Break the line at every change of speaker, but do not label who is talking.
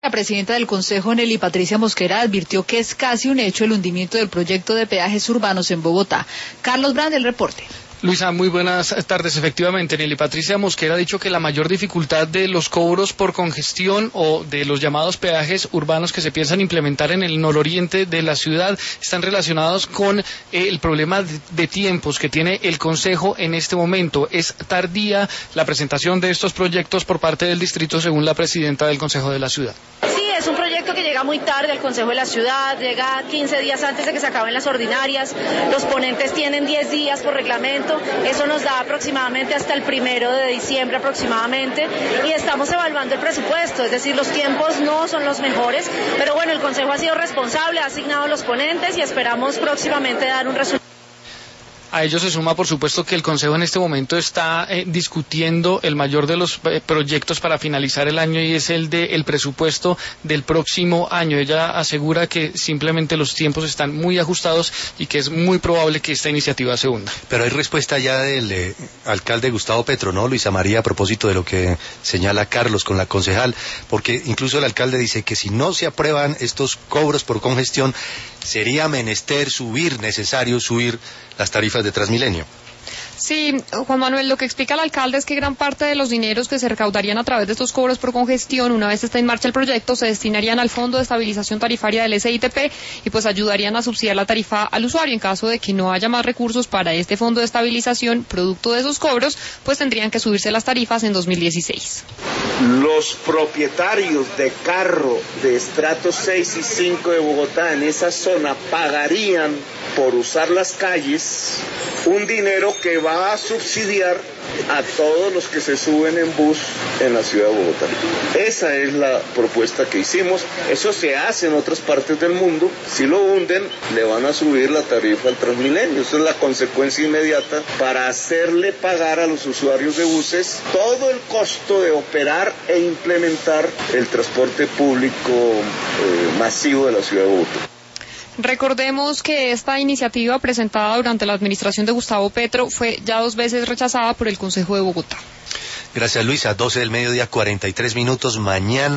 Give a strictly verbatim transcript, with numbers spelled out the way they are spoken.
La presidenta del Consejo, Nelly Patricia Mosquera, advirtió que es casi un hecho el hundimiento del proyecto de peajes urbanos en Bogotá. Carlos Brand, el reporte.
Luisa, muy buenas tardes. Efectivamente, Nelly Patricia Mosquera ha dicho que la mayor dificultad de los cobros por congestión o de los llamados peajes urbanos que se piensan implementar en el nororiente de la ciudad están relacionados con eh, el problema de, de tiempos que tiene el Consejo en este momento. Es tardía la presentación de estos proyectos por parte del distrito, según la presidenta del Consejo de la ciudad.
Sí, es un proyecto que llega muy tarde al Consejo de la Ciudad, llega quince días antes de que se acaben las ordinarias, los ponentes tienen diez días por reglamento, eso nos da aproximadamente hasta el primero de diciembre aproximadamente, y estamos evaluando el presupuesto, es decir, los tiempos no son los mejores, pero bueno, el Consejo ha sido responsable, ha asignado los ponentes y esperamos próximamente dar un resultado.
A ello se suma, por supuesto, que el Consejo en este momento está eh, discutiendo el mayor de los eh, proyectos para finalizar el año, y es el de el presupuesto del próximo año. Ella asegura que simplemente los tiempos están muy ajustados y que es muy probable que esta iniciativa se hunda.
Pero hay respuesta ya del eh, alcalde Gustavo Petro, ¿no, Luisa María? A propósito de lo que señala Carlos con la concejal, porque incluso el alcalde dice que si no se aprueban estos cobros por congestión, sería menester subir, necesario subir las tarifas de Transmilenio.
Sí, Juan Manuel, lo que explica el alcalde es que gran parte de los dineros que se recaudarían a través de estos cobros por congestión, una vez está en marcha el proyecto, se destinarían al Fondo de Estabilización Tarifaria del S I T P y pues ayudarían a subsidiar la tarifa al usuario. En caso de que no haya más recursos para este Fondo de Estabilización, producto de esos cobros, pues tendrían que subirse las tarifas en dos mil dieciséis.
Los propietarios de carro de estratos seis y cinco de Bogotá en esa zona pagarían por usar las calles un dinero que va a subsidiar a todos los que se suben en bus en la ciudad de Bogotá. Esa es la propuesta que hicimos. Eso se hace en otras partes del mundo. Si lo hunden, le van a subir la tarifa al Transmilenio. Esa es la consecuencia inmediata para hacerle pagar a los usuarios de buses todo el costo de operar e implementar el transporte público eh, masivo de la ciudad de Bogotá.
Recordemos que esta iniciativa presentada durante la administración de Gustavo Petro fue ya dos veces rechazada por el Consejo de Bogotá.
Gracias, Luisa. doce del mediodía, cuarenta y tres minutos. Mañana